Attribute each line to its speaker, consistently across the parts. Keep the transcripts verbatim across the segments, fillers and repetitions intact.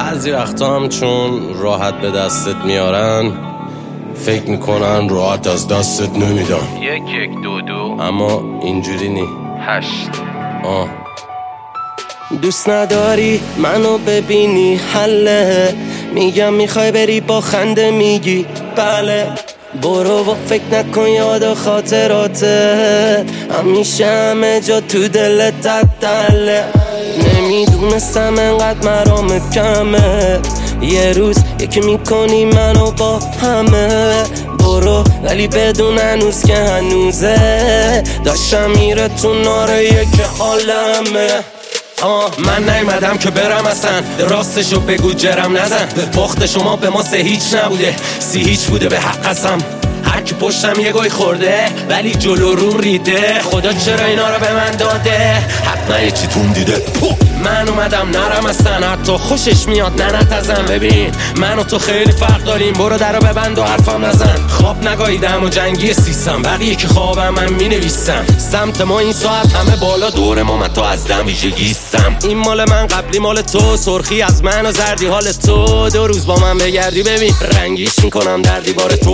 Speaker 1: بعضی وقتا هم چون راحت به دستت میارن فکر میکنن راحت از دستت نمیدن.
Speaker 2: یک یک دو دو
Speaker 1: اما اینجوری نی.
Speaker 2: هشت
Speaker 1: آه دوست نداری منو ببینی حله، میگم میخوای بری با خنده میگی بله، برو و فکر نکن یاد و خاطراته، همیشه همه جا تو دلت تدله. نمیدونستم انقدر مرام کمه، یه روز یکی میکنی منو با همه، برو ولی بدون هنوز که هنوزه، داشتم میره تو ناره یک عالمه. آه من نیومدم که برم اصلا، راستشو بگو جرم نزن، باخت شما به ما سه هیچ نبوده، سی هیچ بوده به حق قسم. هر کی پشتم یه گوی خورده ولی جلو رو ریده، خدا چرا اینا رو به من داده، حتما یه چی تون دیده. من اومدم نرم اصلا، حتی خوشش میاد ننت ازم. ببین من و تو خیلی فرق داریم، برو در رو ببند و حرفم نزن. خواب نگاهیدم و جنگی سیستم، بقیه که خوابم من مینویسم. سمت ما این ساعت همه بالا دور ما، من تو از دم ویژگیستم. این مال من قبلی مال تو، سرخی از من و زردی حال تو، دو روز با من بگردی ببین رنگیش میکنم در دیوار تو.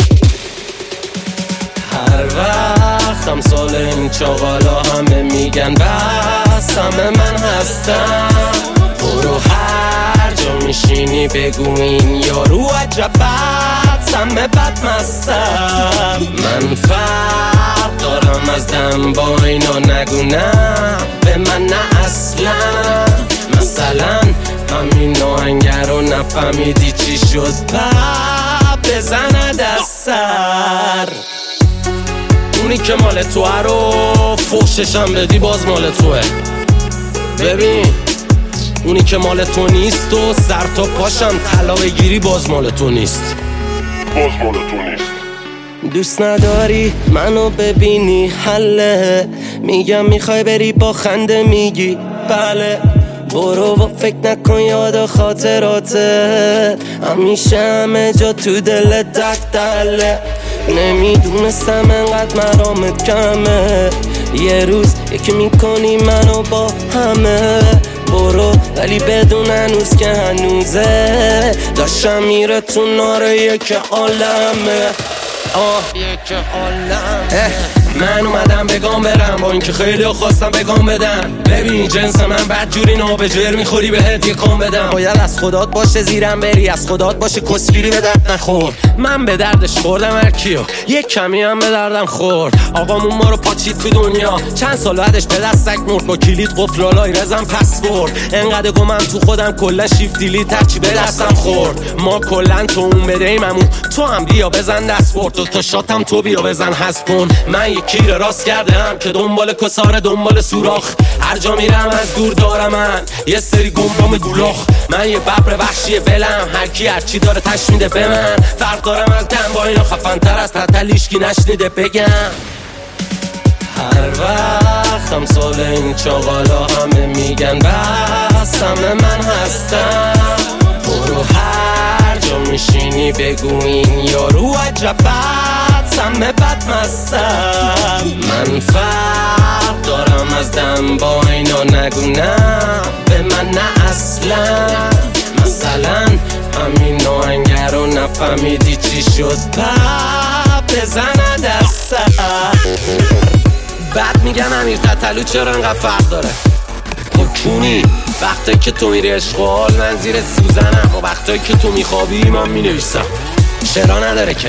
Speaker 1: هر وقت هم سال این چاقالا همه میگن بس همه من هستم، برو هر جا میشینی بگو این یارو عجب بد همه بد مستم. من فرق دارم از دم با اینا نگو نه به من نه اصلا، مثلا همین آهنگر رو نفهمیدی چی شد پا بزند از سر. اونی که مال توه رو فوششم بدی باز مال توه. ببین اونی که مال تو نیست و سر تا پاشم طلا بگیری باز مال تو نیست،
Speaker 3: باز مال تو نیست.
Speaker 1: دوست نداری منو ببینی حله، میگم میخوای بری با خنده میگی بله، برو و فکر نکن یاد و خاطراته، همیشه همه جا تو دلت دقدله. نمیدونستم انقدر مرامت کمه، یه روز یکی میکنی منو با همه، برو ولی بدون هنوز که هنوزه، داشتم میره تو ناره یک عالمه. آه یک عالمه. من اومدم بگام برم با اینکه خیلی خواستم بگام بدم. ببین جنس من بد جوری نابجر میخوری بهت یه کام بدم، باید از خدات باشه زیرم بری، از خدات باشه کسگیری به درد نخور. من به دردش خوردم هر کیو، یک کمی هم به دردم خورد. آقامون ما رو پاچید تو دنیا، چند سال بعدش به دستک مرد، با کلید قفل لالای رزم پسورد. انقدر گمم تو خودم کلا شیفت دیلیت هرچی به دستم خورد. ما کلا تو اون بدهیممون، تو هم بیا بزن دست برد، تو تا شاتم تو بیا بزن حذف کن. من یک کیر راست کردم که دنبال کساره دنبال سوراخ، هر جا میرم از دور دارم من یه سری گمرام گولاخ. من یه ببر وحشی بلم، هر کی هر چی داره تش میده به من، فرق دارم از دم با اینا، خفن تر از تتلیش کی نشنیده بگم. هر وقت هم سال این چاقالا همه میگن بس همه من هستم، برو هر جا میشینی بگو این یارو عجب بد همه بد مستم. من فرق دارم از دم با اینا نگو نه به من نه اصلا، مثلا همین آهنگر رو نفهمیدی چی شد پا بزند از سر. بعد میگن امیر تتلو چرا انقدر فرق داره، خب کونی وقتی که تو میری اشغال من زیر سوزنم، و وقتی که تو میخوابی من مینویسم، چرا نداره که.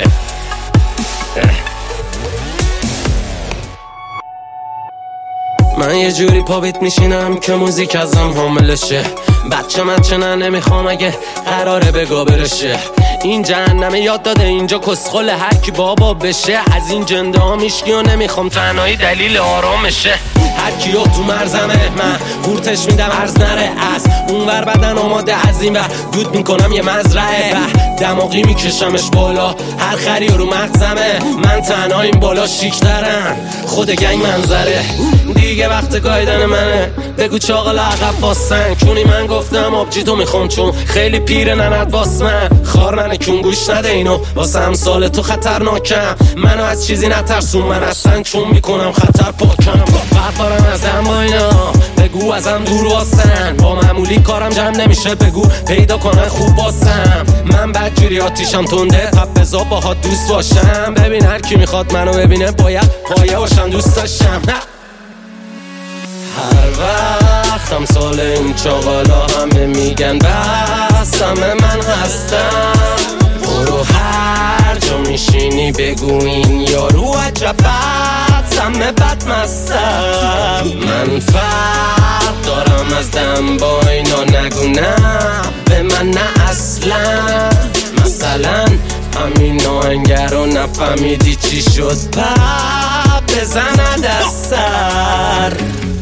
Speaker 1: من یه جوری پا بیت میشینم که موزیک ازم حاملشه، بچه من چنه نمیخوام اگه قراره بگا برشه. این جهنمه یاد داده اینجا کسخل هر کی بابا بشه، از این جنده ها میشکی و نمیخوام تنهایی دلیل آرامشه. هر کیو تو مرزمه من قورتش میدم عرض نره، از اونور بدن آماده از این و دود میکنم یه مزرعه، و دماغی میکشمش بالا هر خری رو مغزمه. من تنها این بالا شیکترن خود گنگ منظره، دیگه وقت گایدن منه بگو چاقل عقب باستن، چونی من گفتم آبجی تو میخوام چون خیلی پیره نند باس من خار منه کون گوش نده اینو واسه امثال تو خطرناکم منو از چیزی نترسون من اصلا چون میکنم خطر پاکم فرق دارم ازم با اینا بگو ازم دور واسن با معمولی کارم جمع نمیشه بگو پیدا کنن خوب واسم من بدجوری آتیشم تنده پپ بزا باهات دوست باشم ببین هر کی میخواد منو ببینه باید پایه باشم دوست داشتم هر وقت امثال این چاقالا همه میگن بس همه من هستم برو هر جا میشینی بگو این یارو عجب بد همه بد مستم من فرق دارم از دم با اینا نگو نه به من نه اصلا مثلا همین آهنگر رو نفهمیدی چی شد پپ بزند از سر